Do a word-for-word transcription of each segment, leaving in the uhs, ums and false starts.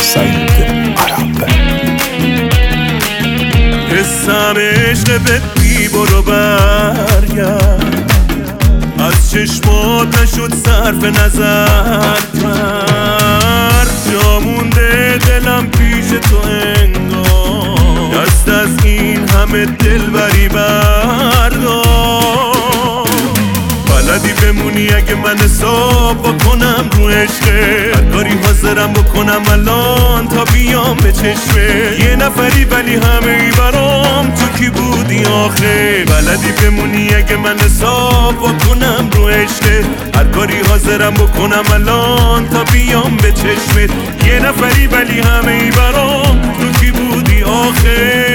سعید عرب. حسم عشق به بی برو برگرد، از چشمات نشد صرف نظر کرد. جا مونده دلم پیش تو انگار، دست از این همه دلبری بردار. بلدی بمونی اگه من حساب بکنم رو عشقه، هر کاری حاضرم بکنم الان تا بیام به چشمه. یه نفری ولی همه ای برام، تو کی بودی آخه؟ بلدی بمونی اگه من حساب بکنم رو عشقه، هر کاری حاضرم بکنم الان تا بیام به چشمه. یه نفری ولی همه ای برام، تو کی بودی آخه؟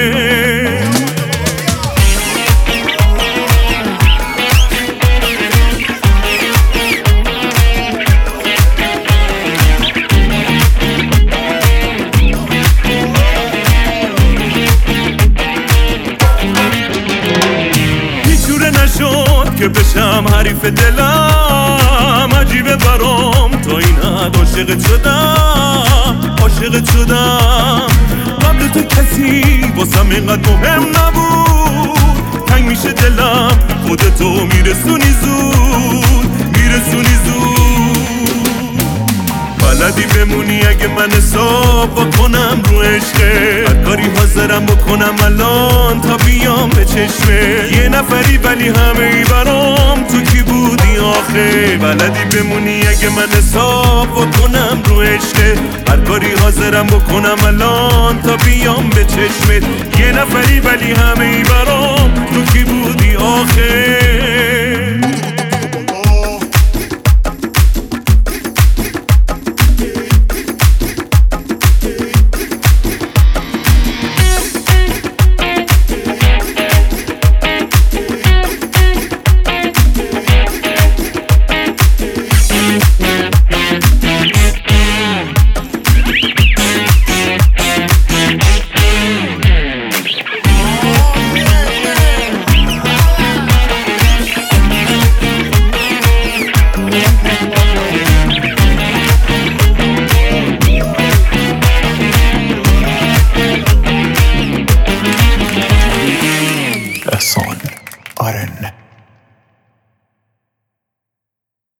که بشم حریف دلم، عجیبه برام تا این حد عاشقت شدم، عاشقت شدم. قبل تو کسی واسم اینقدر مهم نبود، تنگ میشه دلم خودتو میرسونی زود، میرسونی زود. بلدی بمونی اگه من حساب بکنم رو عشقه، هر کاری حاضرم بکنم الان تا بیام به چشمه. یه نفری ولی همه ای برام، تو کی بودی آخه؟ بلدی بمونی اگه من حساب بکنم رو عشقه، هر کاری حاضرم بکنم الان تا بیام به چشمه. یه نفری ولی همه ای برام، تو کی بودی آخه؟